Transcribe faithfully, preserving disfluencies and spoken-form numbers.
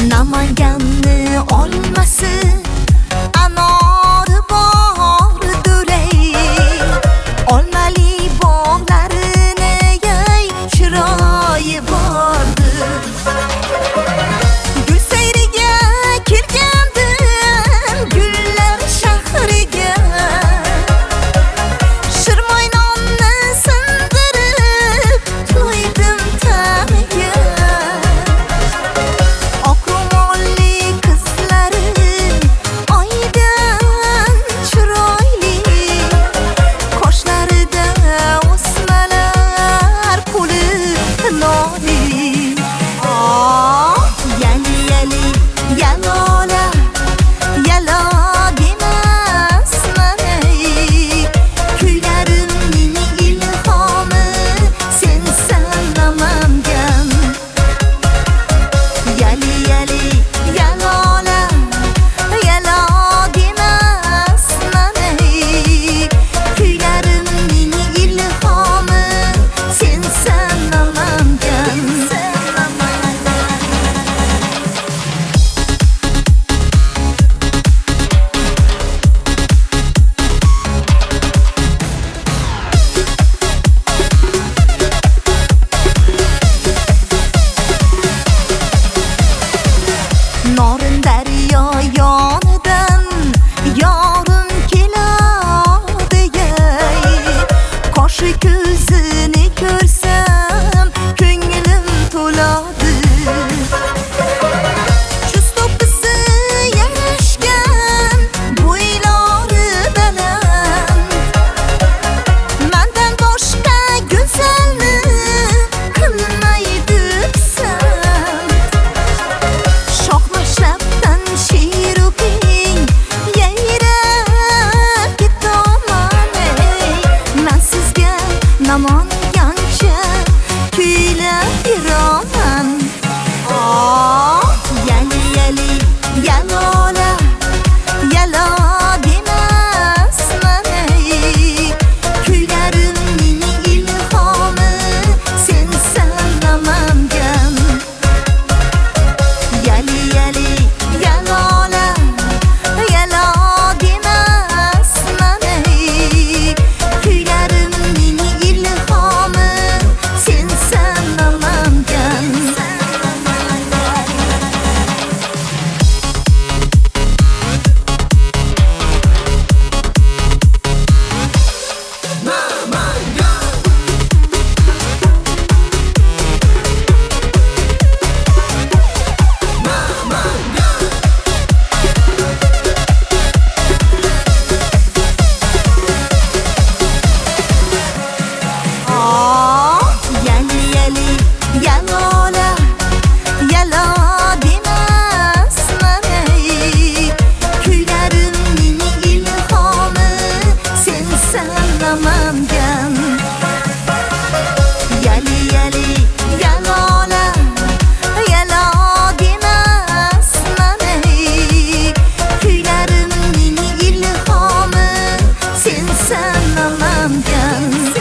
Namanganni olmasi anori bordir ey, olmali bog'larini ey chiroyi bordir. Gul sayriga kelgandim gullar shahriga, shirmoynonni sindirib to'ydim tamiga. Norin daryo yonidan yorim keladi ey, qoshi ko'zini ko'rsam ko'nglim to'ladi. Chustopisi yarashgan bo'ylari baland, mendan boshqa go'zalni qilmaydi pisand. Shohmashrabdan shiru keng yayrab ketaman ey, men sizga namoyancha kuylab yuraman. Oh, yali yali yalola yalo demasman ey, kuylarimning ilhomi sensan namangan. Yali yali yalola yalo demasman ey, kuylarimning ilhomi sensan namangan. Oh, yali yali yalola yalo demasman ey, kuylarimning ilhomi sensan namangan. Yali yali yalola yalo demasman ey, kuylarimning ilhomi sensan namangan.